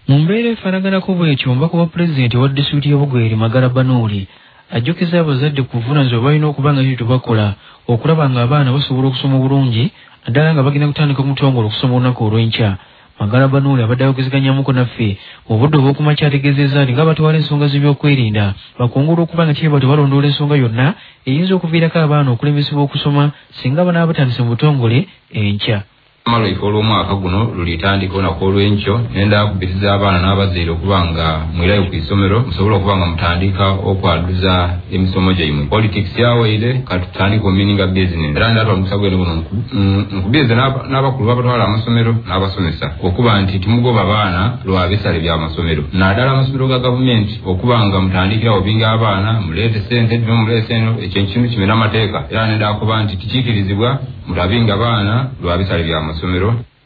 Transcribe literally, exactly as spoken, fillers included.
Mu mbeera efaanaganako bw'etyo omubaka wa pulezidenti wa disitulikiti y'Obugweri Magala Banuuli ajjukiza abazadde ku buvunaanyizibwa balina okuba nga kyo bakola okulaba ng'abaana basobola okusoma obulungi naddala nga bagenda kutandika omutongole okusoma olunaku olw'enkya. Magala Banuuli abadde ayogezeganyamuko naffe mu budde obw'okumakya ategeezezza nti nga batwala ensonga z'ebyokwerinda bakongolwa okuba nga kiri batyo balondoola ensonga yonna eyinza okuviirako abaana okulemesebwa okusoma singa banaaba batandise mu butongole enkya. Amalwaifu olw'omwaka guno lulitandika olunaku olw'enkyo nenda kubiriza abaana n'abazaire okuba nga mwirayo ku isomero musobole okuba nga mutandika okwaduza emisomo gyammwe. Politics yawaire katutandika omininga business era ndatwa musagwene guno nkubiriza n'abakulu babatwala amasomero n'abasomesa okuba nti timugoba abaana lwa bisale by'amasomero naddala amasomero ga gavumenti okuba nga mutandikirawo binga abaana muleete ssente ddimo muleete ssente ekyo ekintu kimena amateeka era nenda kuba nti tikiikirizibwa mutabinga abaana lwa bisale by'amasomero.